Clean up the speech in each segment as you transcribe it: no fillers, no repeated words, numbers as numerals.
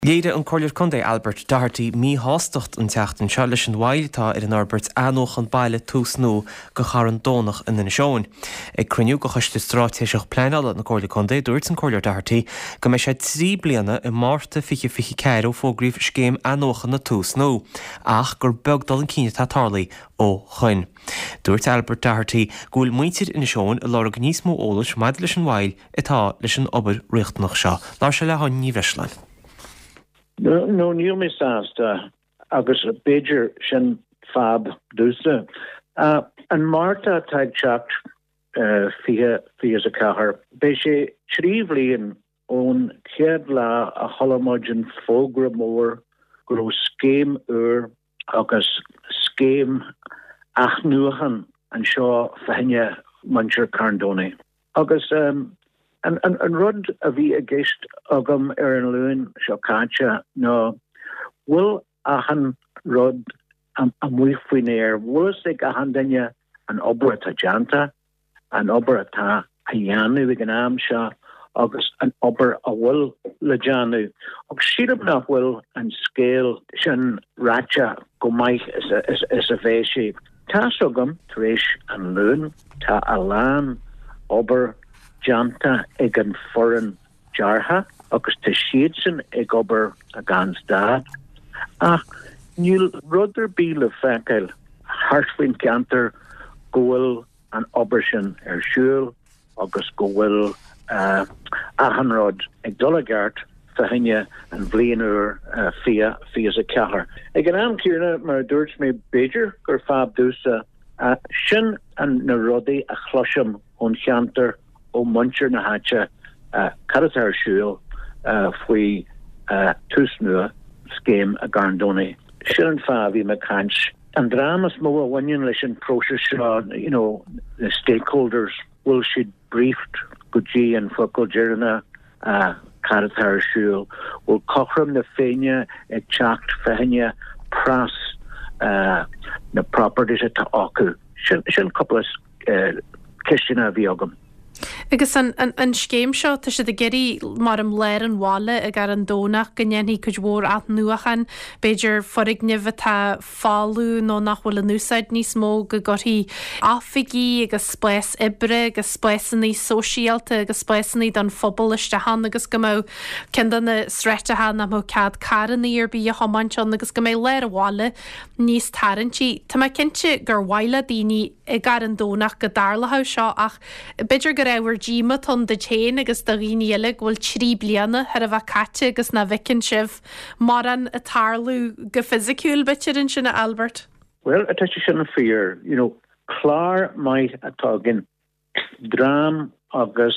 Léide an choir chundé Albert Doherty mí hástacht an teachtain seo leis an bhailtá ar an Albert anóch an baile tús nó go char an dónach in seoin. Ag cruniú go chuiste strátéiseach pleála na choir chundé dúirt an choir Doherty go mé sé 3 bliana i máirta fiche ceiró fógríomh scéim anócha na tús nó, ach gur begdal an cíine tátálaí ó chuin. Dúirt Albert Doherty gúil muintir in seoin a lár níos mó ólais maid leis an bhail atá leis an obair riachtanach seo. Lá se le hain ní bheislein. No new misasta agus Bejer sin fab dúsa. An Marta tagchat fi as a cahar. Be sé tríomhlíon ón céad lá a cholamóidin fógra mór gro scéim agus scéim ach nuachan an seo fehine mancher Carndoni. Agus an rud a bhí a gist agam an luin seo cáte nó bhfuil achan rud an muoifuinéir bhfuil ag achan daine an obair atá deanta, an obair atá a dheanú ag an am seo agus an obair a bhfuil le deanú. Agus siadam nach bhfuil an scéal sin ráite go maiid is a bhéisí. Tá agam tar éis an luin tá a lán obair Janta ag an foran jarha agus te siedsen ag ober a gans da. Níl rudder bíle fekel hartfin canter goel an obersin siúl agus goel ahanrod ag dolagart fahinne an vleenur fia as a cahar. Ag an amkirna mar dúirt mé Bejer gur fab dúsa sin an na rodi a chlosham on chanter ó muncher na hatcha caratar siúil faoi túsnua scéim a Carndoni. Sin an fábhí me cant. An dramas mó a bhain leis an próses seo, the stakeholders will should briefed goji and focal jerna caratar siúil will cochram na féine ag teacht fehinne pras na properties at acu. Sin couples kistina bhí agam. Agus an scéim seo tá si a geirí mar am léir an bháile ag ar an dónach gnéanaí chuid mhór at nuachan Beidir forig nimhatá fáú nó nach bhfuil an núsáid níos mó go gotí áfigií agus spéis ibre agus spéisaní sosiálta agus spéisaní don phobal istehan agus go mó cindan na sreitehan na mó cad caraní ar bí a homanseán agus go mé léir bháile níos tarintí. Tá mai cinnte gur bhaile daoine ag ar an dónach go darlatha seo ach Beidir go raibhar díma ton de chéin agus do riíile bhfuil 3 bliana ar a bheith caite agus na bhicin sibh mar an a tarlú go physiciúil bitir in sinna Albert. Well, atá sin a fear, chlár might atágin drám agus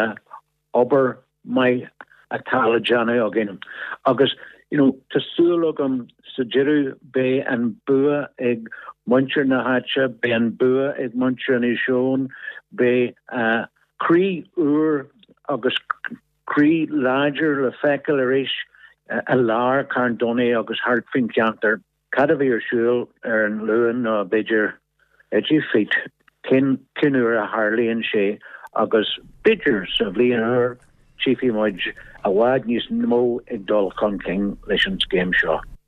ober mai atala jana agin agus tasúlagam sajiru be an bua ag muncher na hatcha be an bua ag muncher ni shon be Cree agus Cree larger le fekel a lar Carndoni agus hartfin canter cadavir shul an luin Bejer edgy feet kinur a Harley and she agus Bejer so Leonor chiefy mudge a wad nis mo ag dol con king lessons game shaw.